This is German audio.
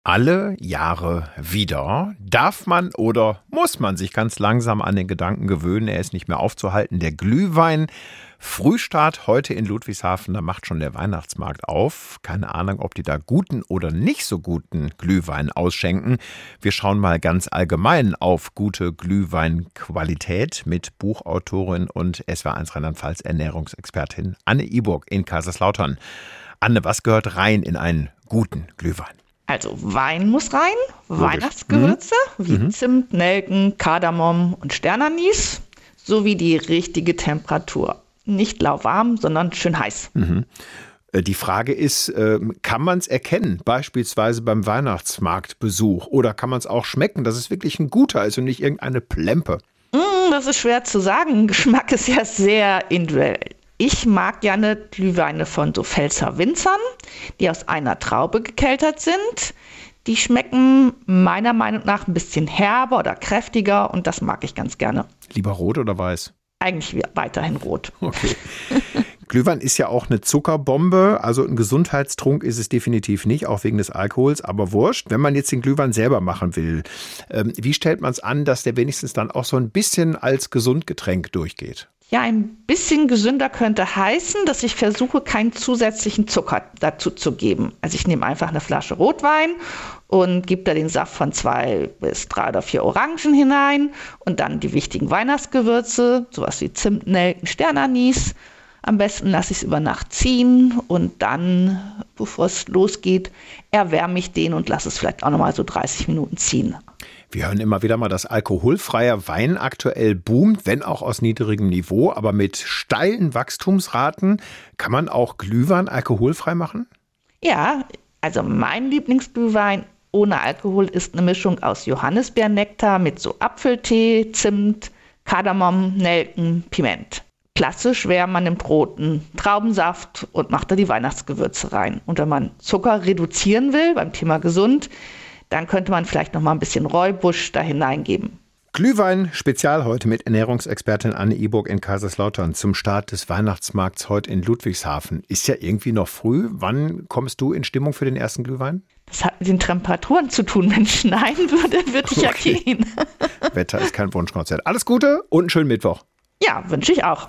Alle Jahre wieder darf man oder muss man sich ganz langsam an den Gedanken gewöhnen, er ist nicht mehr aufzuhalten. Der Glühwein, Frühstart heute in Ludwigshafen, da macht schon der Weihnachtsmarkt auf. Keine Ahnung, ob die da guten oder nicht so guten Glühwein ausschenken. Wir schauen mal ganz allgemein auf gute Glühweinqualität mit Buchautorin und SWR1 Rheinland-Pfalz Ernährungsexpertin Anne Iburg in Kaiserslautern. Anne, was gehört rein in einen guten Glühwein? Also Wein muss rein, logisch. Weihnachtsgewürze wie Zimt, Nelken, Kardamom und Sternanis sowie die richtige Temperatur. Nicht lauwarm, sondern schön heiß. Die Frage ist, kann man es erkennen, beispielsweise beim Weihnachtsmarktbesuch? Oder kann man es auch schmecken, dass es wirklich ein guter ist und nicht irgendeine Plempe? Das ist schwer zu sagen. Geschmack ist ja sehr individuell. Ich mag gerne Glühweine von so Pfälzer Winzern, die aus einer Traube gekeltert sind. Die schmecken meiner Meinung nach ein bisschen herber oder kräftiger und das mag ich ganz gerne. Lieber rot oder weiß? Eigentlich weiterhin rot. Okay. Glühwein ist ja auch eine Zuckerbombe, also ein Gesundheitstrunk ist es definitiv nicht, auch wegen des Alkohols, aber wurscht. Wenn man jetzt den Glühwein selber machen will, wie stellt man es an, dass der wenigstens dann auch so ein bisschen als Gesundgetränk durchgeht? Ja, ein bisschen gesünder könnte heißen, dass ich versuche, keinen zusätzlichen Zucker dazu zu geben. Also ich nehme einfach eine Flasche Rotwein und gebe da den Saft von 2 bis 3 oder 4 Orangen hinein und dann die wichtigen Weihnachtsgewürze, sowas wie Zimt, Nelken, Sternanis. Am besten lasse ich es über Nacht ziehen und dann, bevor es losgeht, erwärme ich den und lasse es vielleicht auch nochmal so 30 Minuten ziehen. Wir hören immer wieder mal, dass alkoholfreier Wein aktuell boomt, wenn auch aus niedrigem Niveau, aber mit steilen Wachstumsraten. Kann man auch Glühwein alkoholfrei machen? Ja, also mein Lieblingsglühwein ohne Alkohol ist eine Mischung aus Johannisbeernektar mit so Apfeltee, Zimt, Kardamom, Nelken, Piment. Klassisch wäre, man nimmt roten Traubensaft und macht da die Weihnachtsgewürze rein. Und wenn man Zucker reduzieren will, beim Thema gesund, dann könnte man vielleicht noch mal ein bisschen Räubusch da hineingeben. Glühwein Spezial heute mit Ernährungsexpertin Anne Iburg in Kaiserslautern zum Start des Weihnachtsmarkts heute in Ludwigshafen. Ist ja irgendwie noch früh. Wann kommst du in Stimmung für den ersten Glühwein? Das hat mit den Temperaturen zu tun. Wenn es schneien würde, würde ich ja gehen. Wetter ist kein Wunschkonzert. Alles Gute und einen schönen Mittwoch. Ja, wünsche ich auch.